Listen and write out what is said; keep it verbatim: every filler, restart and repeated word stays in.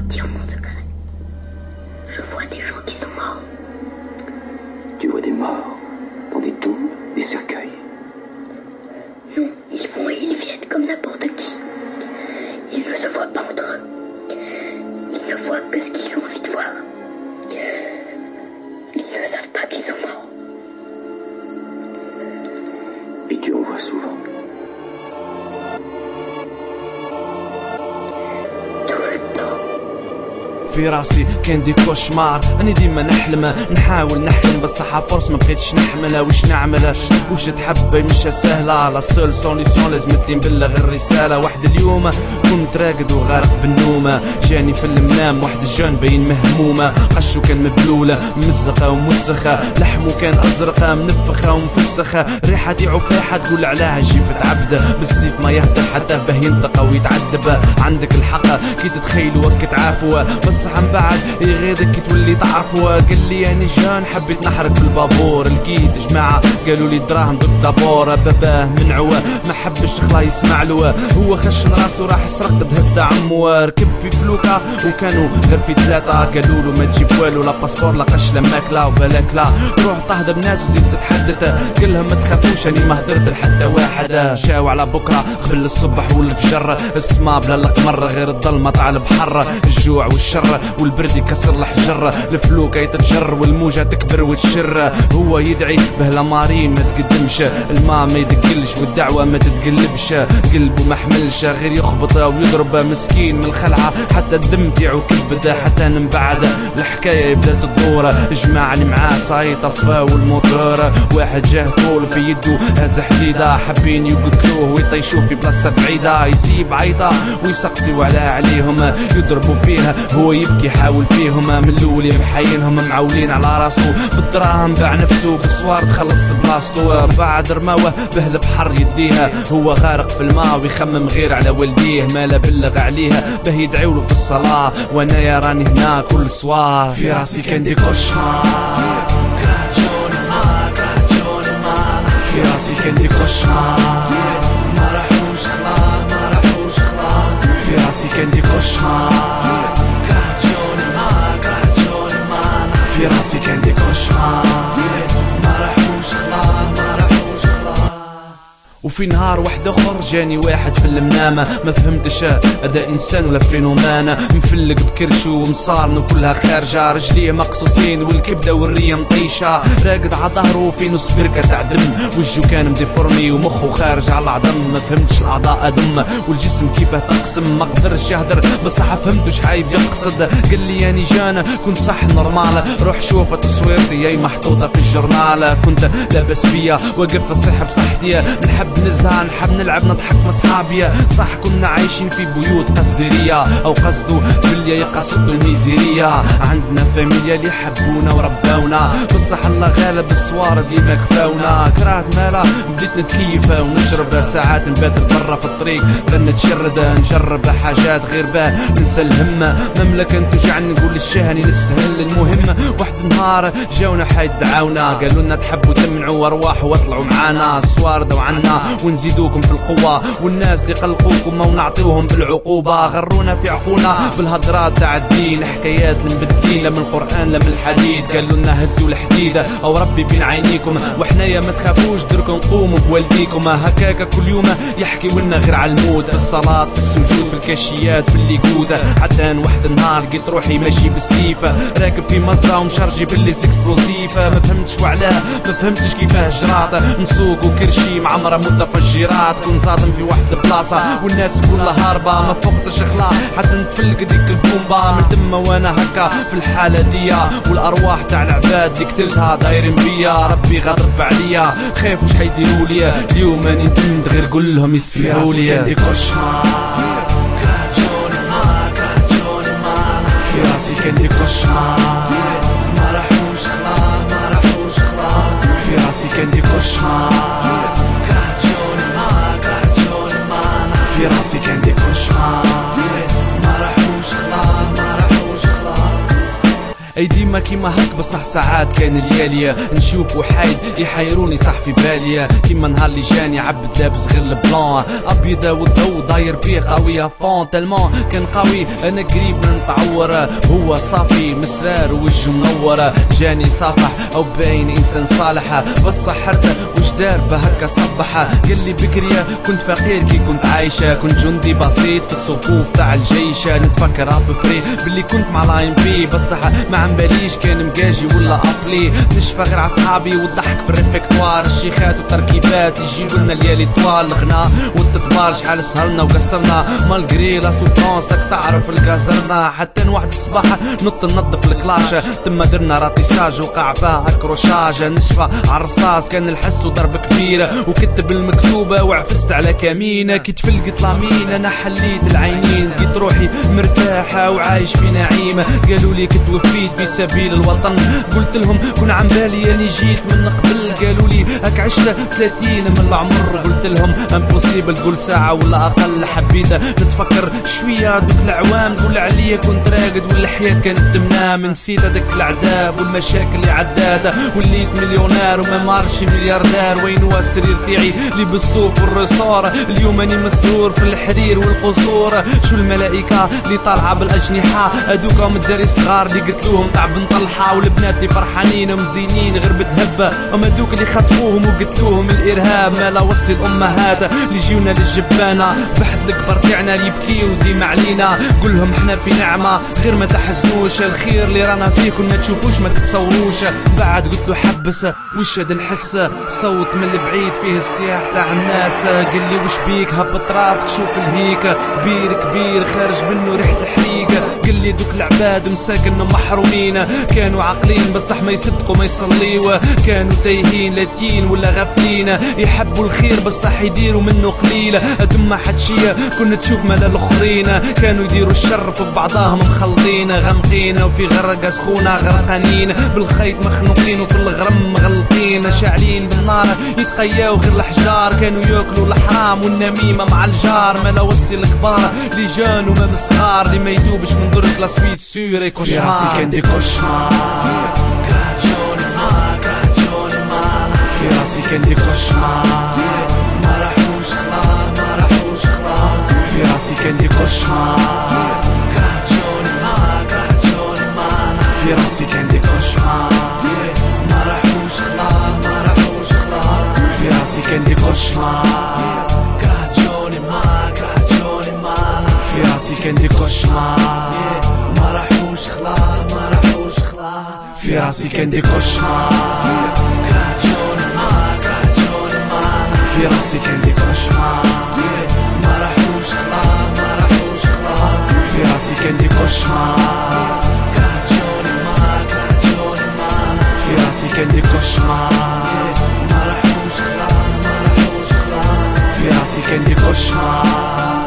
Dire mon secret. Je vois des gens qui sont morts. Tu vois des morts dans des tombes, des cercueils? Non, ils vont et ils viennent comme n'importe qui. Ils ne se voient pas entre eux. Ils ne voient que ce qu'ils ont envie de voir. Ils ne savent pas qu'ils sont morts. Et tu en vois souvent? Tout le temps. في راسي كان دي كوشمار، اني ديما نحلم نحاول نحلم بصح فرص ما بقيتش نحملها. واش نعمل واش تحب مش سهله، لا سول سوليسيون لازمتلي نبلغ الرساله. واحد اليوم كنت راقد وغارق بالنومه، جاني في المنام واحد الجون باين مهمومه، قشو كان مبلوله ممزقه ومسخه، لحمو كان ازرقه منفخه ومفسخه، ريحه دي عفاحه تقول عليها جيفة عبده، بالسيف ما يهدر حتى به ينطق ويتعذب. عندك الحق كي تتخيلوا وك تعافوا، بس عن بعد يغيظك كي تولي تعرفوا. قال لي يعني جان حبيت نحرق في البابور، لقيت جماعه قالوا لي دراهم ضد دابور. باباه منعوه ما حبش خلا يسمع له، هو خشن راسه راح يسرق ذهب عمو. ركب في فلوكه وكانوا غير في ثلاثه، قالوا له ما تجيب والو، لا باسبور لا قش لا ماكله وبلاك لا تروح تهضر ناس وزيد تتحدث. قال لهم ما تخافوش اني ما هدرت لحتى واحد، شاو على بكره قبل الصبح والفجر، السما بلا القمر غير الظلمه طالع البحر، الجوع والشر والبرد يكسر الحجر، الفلوكه يتجر والموجه تكبر وتشر. هو يدعي بهلا مارين ما تقدمش، الماء ما يدقلش والدعوه ما تتقلبش، قلبه ما حملش غير يخبط ويضرب مسكين من الخلعه، حتى الدم تاعو كبد حتى من بعد الحكايه بدات تدور. الجماعه اللي معاه صاي طفاو الموتور، واحد جاه طول في يده هز حديده، حابين يقتلوه ويطيشوه في بلاصه بعيده، يسيب عيطه ويسقسيو على عليهم يضربوا فيها، هو يبكي يحاول فيهم من الاول محاينهم معولين على راسو بالدراهم، باع نفسه بالصوار تخلص بلاصتو، بعد رماوه به البحر يديها، هو غارق في الماء ويخمم غير على والديه، ما لا بلغ عليها به يدعيوله في الصلاه، وانا يا راني هنا كل صوار. في راسي كان دي كوشمار، في راسي كان دي كوشمار، ما راحوش خلا ما راحوش خلا. في راسي كان دي كوشمار، في راسي كان دي كوشمار، ما راحوش خلا ما راحوش خلا. وفي نهار واحد اخر جاني واحد في المنامه، ما فهمتش هذا انسان ولا فينومان، مفلق بكرشو ومصارنو كلها خارجه، رجليه مقصوصين والكبده والريه مطيشه، راقد على ظهره في نص بركه تاع دم، وجهو كان مديفورمي ومخه خارج على العظم، ما فهمتش الاعضاء دم والجسم كيفاه تقسم، ما قدرش يهدر بصح فهمتو شحايب يقصد. قال لي يا نيجان كنت صح نورمال، روح شوف تصويرتي هي محطوطه في الجورنال، كنت لاباس بيا واقف الصحه في صحتي، نحب نزهى نحب نلعب نضحك مع صحابي، صح كنا عايشين في بيوت قصديريه او قصدوا باللي يقصدوا الميزيريه، عندنا فاميليا اللي حبونا ورباونا، بصح الله غالب الصوار ديما كفاونا، كرهت مالا بديت نتكيف ونشرب ساعات نبات برا في الطريق، نتشرد نجرب حاجات غير باه ننسى الهم، مملكه توجعني نقول الشهني نستهل. المهم واحد النهار جاونا حايد دعاونا، قالوا لنا تحبوا تمنعوا ارواح واطلعوا معانا، الصوار دو عنا ونزيدوكم في القوة، والناس اللي قلقوكم ونعطيوهم بالعقوبة، غرونا في عقولنا بالهضرات تاع الدين، حكايات المبدلين لا من القرآن لا من الحديد، قالوا لنا هزوا الحديد او ربي بين عينيكم، وحنايا ما تخافوش دركم قوموا بوالديكم، هكاكا كل يوم يحكيوا لنا غير على الموت، في الصلاة في السجود في الكاشيات في الليكود، حتى واحد النهار لقيت روحي ماشي بالسيف، راكب في مزرعة ومشرجي باللي سكسبلوزيف، ما فهمتش وعلاه ما فهمتش كيفاه جرات، نسوق وكرشي معمرة متفجرات، كون صادم في واحد البلاصة والناس كلها هاربة، ما فقتش اخلاق حتى نتفلق ديك البومبا من تما، وانا هكا في الحالة ديا، والارواح تاع العباد اللي قتلتها دايرين بيا، ربي غضب عليا خايف وش حيديروا ليا، اليوم اني ندمت غير قول لهم يسمعوا لي. في راسي كان دي كوشمار، ما راحوش خلا ما راحوش خلا. في راسي كان دي كوشمار، في راسي كان دي كوشمار، ما راحوش خلا ما راحوش خلا. اي ديما كيما هك بصح ساعات كان لياليا نشوف وحايد يحيروني صح في باليا كيما نهار اللي جاني عبد لابس غير البلان ابيض والضو داير بيه قوي فون تلمون كان قوي انا قريب من نتعور هو صافي مسرار وجه منور جاني صافح او باين انسان صالح بصح حرته وش دار بهكا صبح قال لي بكريا كنت فقير كي كنت عايشه كنت جندي بسيط في الصفوف تاع الجيش نتفكر ابري باللي كنت مع لاين بي بصح ما عمباليش كان مجاجي ولا ابلي نشفى غير على صحابي والضحك في الريفكتوار الشيخات والتركيبات يجيبوا لنا الليالي طوال الغناء والتطبار شحال سهرنا وقصرنا مالغري لا سوفرونس راك تعرف الكازرنا حتى واحد الصباح نط ننظف الكلاشه تما درنا راتيساج وقع فيها كروشاج نشفى على الرصاص كان الحس وضرب كبيره وكتب المكتوبه وعفست على كمينه كي تفلقت لامين انا حليت العينين لقيت روحي مرتاحه وعايش في نعيمه قالوا لي كنت وفيت في سبيل الوطن قلت لهم كون عم بالي اني جيت من قبل قالوا لي هك عشت ثلاثين من العمر قلت لهم امبوسيبل تقول ساعه ولا اقل حبيت نتفكر شويه دوك العوام تقول عليا كنت راقد والحياه كانت تمنام نسيت هذاك العذاب والمشاكل اللي عداتها وليت مليونير وما مارشي ملياردير وين هو السرير تاعي اللي بالصوف والرصور اليوم اني مسرور في الحرير والقصور شو الملائكه اللي طالعه بالاجنحه هذوك الدري صغار اللي قتلوهم تاع بن طلحه والبنات اللي فرحانين ومزينين غير بتهبه اما دوك اللي خطفوهم وقتلوهم الارهاب ما لا وصي الامهات اللي جيونا للجبانه بحد الكبر تاعنا اللي يبكيو ديما علينا قولهم احنا في نعمه غير ما تحزنوش الخير اللي رانا فيه كل ما تشوفوش ما تتصوروش بعد قلت له حبس وش هذا الحس صوت من البعيد فيه الصياح تاع الناس قال لي وش بيك هبط راسك شوف الهيك بير كبير خارج منه ريحه الحريق قال لي دوك العباد مساكن محرومين كانوا عاقلين بصح ما يصدقوا ما يصليوا كانوا تايهين لاتين ولا غافلين يحبوا الخير بصح يديروا منه قليل ثم حدشيه كنا تشوف مال الاخرين كانوا يديروا الشر في بعضاهم مخلطين غامقين وفي غرقه سخونه غرقانين بالخيط مخنوقين وفي الغرم مغلقين شاعلين بالنار يتقياو غير الحجار كانوا ياكلوا الحرام والنميمه مع الجار ما لا وصي الكبار اللي جان وما الصغار اللي ما يدوبش من درك لا سويت سوري كوشمار كان دي كوشمار كاتجوني ما كاتجوني ما في راسي كان دي كوشمار ما راحوش خلا ما راحوش خلا في راسي كان دي كوشمار كاتجوني ما كاتجوني ما في راسي كان دي كوشمار ما راحوش خلا ما راحوش خلا في راسي كان دي كوشمار كاتجوني ما كاتجوني ما في راسي كان دي كوشمار ما راحوش خلا ما راحوش خلا في راسي كان دي كوشمار كاتجوني ما كاتجوني ما في راسي كان دي كوشمار ما راحوش خلا ما راحوش خلا في راسي كان دي كوشمار كاتجوني ما كاتجوني ما في راسي كان دي كوشمار ما راحوش خلا ما راحوش خلا في راسي كان دي كوشمار